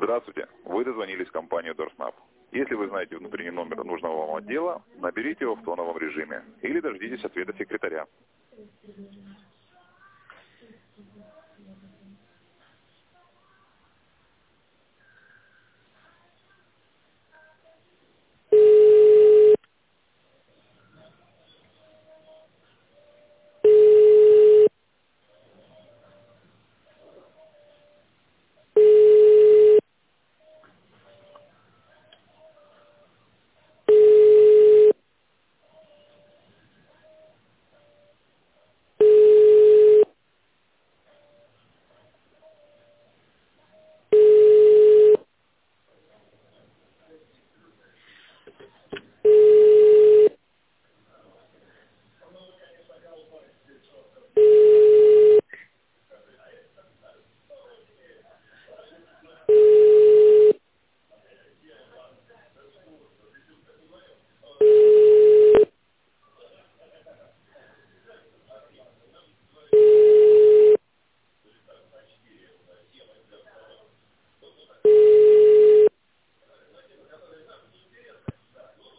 Здравствуйте. Вы дозвонились в компанию Дорснаб. Если вы знаете внутренний номер нужного вам отдела, наберите его в тоновом режиме или дождитесь ответа секретаря.